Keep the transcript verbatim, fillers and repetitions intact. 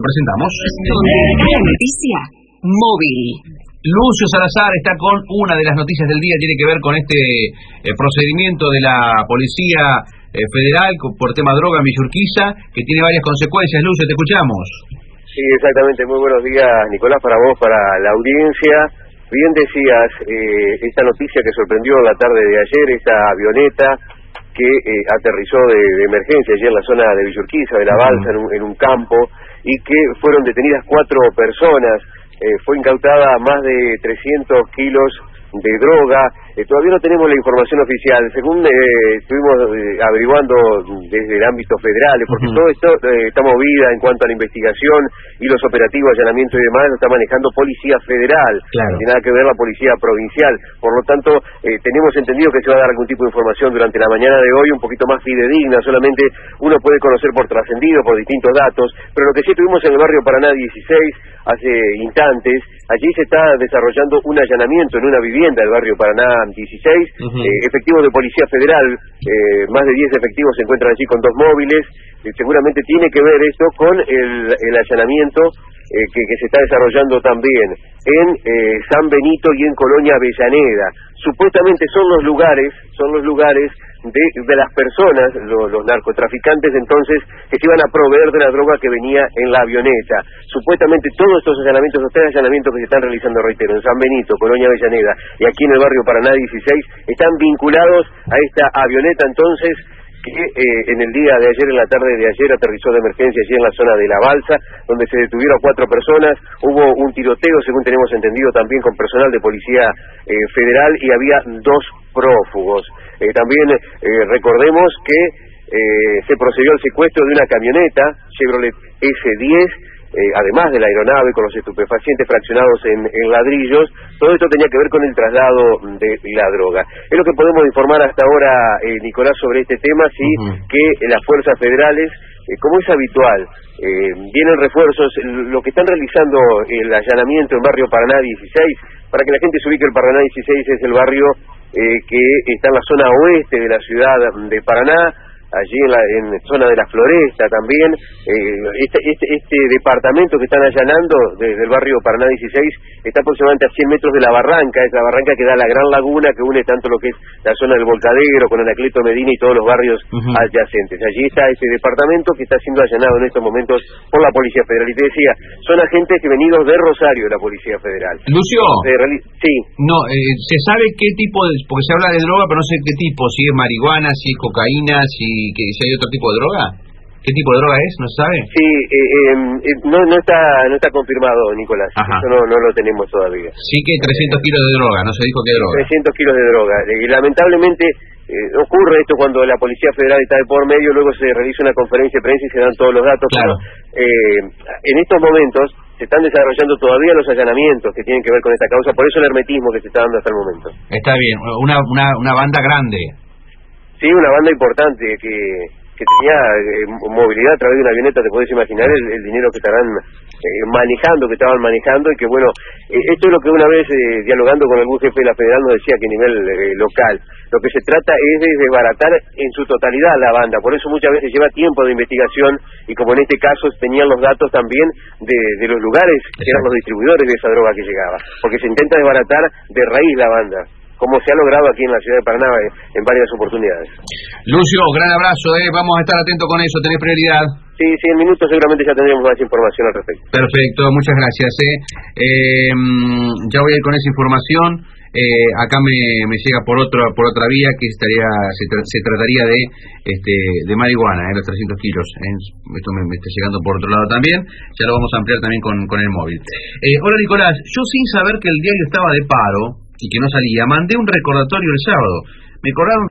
presentamos. Donde la noticia móvil. Lucio Salazar está con una de las noticias del día, tiene que ver con este eh, procedimiento de la Policía eh, Federal por tema droga en Villa Urquiza, que tiene varias consecuencias. Lucio, te escuchamos. Sí, exactamente. Muy buenos días, Nicolás, para vos, para la audiencia. Bien decías, eh, esta noticia que sorprendió la tarde de ayer, esta avioneta que eh, aterrizó de, de emergencia allí en la zona de Villa Urquiza, de la Balsa, en un, en un campo, y que fueron detenidas cuatro personas. Eh, fue incautada más de trescientos kilos de droga. Eh, todavía no tenemos la información oficial, según eh, estuvimos eh, averiguando desde el ámbito federal, porque uh-huh. todo esto eh, está movida en cuanto a la investigación y los operativos, allanamiento y demás, lo está manejando Policía Federal, claro. No tiene nada que ver la Policía Provincial. Por lo tanto, eh, tenemos entendido que se va a dar algún tipo de información durante la mañana de hoy, un poquito más fidedigna. Solamente uno puede conocer por trascendido, por distintos datos, pero lo que sí tuvimos en el barrio Paraná dieciséis hace instantes, allí se está desarrollando un allanamiento en una vivienda del barrio Paraná dieciséis, uh-huh. eh, efectivos de Policía Federal, eh, más de diez efectivos se encuentran allí con dos móviles. eh, seguramente tiene que ver esto con el, el allanamiento eh, que, que se está desarrollando también en eh, San Benito y en Colonia Avellaneda. Supuestamente son los lugares, son los lugares de, de las personas, lo, los narcotraficantes entonces, que se iban a proveer de la droga que venía en la avioneta. Supuestamente todos estos allanamientos, los tres allanamientos que se están realizando, reitero, en San Benito, Colonia Avellaneda y aquí en el barrio Paraná dieciséis, están vinculados a esta avioneta entonces, que eh, en el día de ayer, en la tarde de ayer, aterrizó de emergencia allí en la zona de la Balsa, donde se detuvieron cuatro personas. Hubo un tiroteo, según tenemos entendido, también con personal de Policía eh, Federal, y había dos prófugos. Eh, también eh, recordemos que eh, se procedió al secuestro de una camioneta Chevrolet F diez, Eh, además de la aeronave, con los estupefacientes fraccionados en, en ladrillos. Todo esto tenía que ver con el traslado de la droga. Es lo que podemos informar hasta ahora, eh, Nicolás, sobre este tema, sí, uh-huh. que eh, las fuerzas federales, eh, como es habitual, eh, vienen refuerzos. Lo que están realizando el allanamiento en barrio Paraná dieciséis, para que la gente se ubique, el Paraná dieciséis es el barrio eh, que está en la zona oeste de la ciudad de Paraná, allí en la en zona de la Floresta también. eh, este, este este departamento que están allanando desde el barrio Paraná dieciséis está aproximadamente a cien metros de la barranca, es la barranca que da la gran laguna que une tanto lo que es la zona del Volcadero con Anacleto Medina y todos los barrios uh-huh. adyacentes. Allí está este departamento que está siendo allanado en estos momentos por la Policía Federal. Y te decía, son agentes que venidos de Rosario, de la Policía Federal. Lucio, reali- sí. no, eh, ¿se sabe qué tipo de, porque se habla de droga, pero no sé qué tipo, si es marihuana, si es cocaína, si que si hay otro tipo de droga? ¿Qué tipo de droga es? ¿No se sabe? Sí, eh, eh, no no está no está confirmado, Nicolás. Ajá. Eso no no lo tenemos todavía. Sí que trescientos kilos de droga, no se dijo qué droga. trescientos kilos de droga. Y lamentablemente eh, ocurre esto cuando la Policía Federal está de por medio, luego se realiza una conferencia de prensa y se dan todos los datos. Claro. Pero, eh, en estos momentos se están desarrollando todavía los allanamientos que tienen que ver con esta causa, por eso el hermetismo que se está dando hasta el momento. Está bien, una una una banda grande. Sí, una banda importante que que tenía eh, movilidad a través de una avioneta. Te podés imaginar el, el dinero que estarán eh, manejando, que estaban manejando, y que bueno, eh, esto es lo que una vez eh, dialogando con algún jefe de la Federal nos decía, que a nivel eh, local, lo que se trata es de desbaratar en su totalidad la banda. Por eso muchas veces lleva tiempo de investigación, y como en este caso tenían los datos también de, de los lugares que eran los distribuidores de esa droga que llegaba, porque se intenta desbaratar de raíz la banda, como se ha logrado aquí en la ciudad de Paraná en varias oportunidades. Lucio, gran abrazo, eh. Vamos a estar atentos con eso, tenés prioridad. Sí, sí, en minutos seguramente ya tendremos más información al respecto. Perfecto, muchas gracias. Eh. Eh, ya voy a ir con esa información. Eh, acá me, me llega por otra por otra vía que estaría se, tra se trataría de este de marihuana, eh, los trescientos kilos. Eh. Esto me, me está llegando por otro lado también. Ya lo vamos a ampliar también con, con el móvil. Eh, hola Nicolás, yo sin saber que el diario estaba de paro y que no salía, mandé un recordatorio el sábado. Me cobraron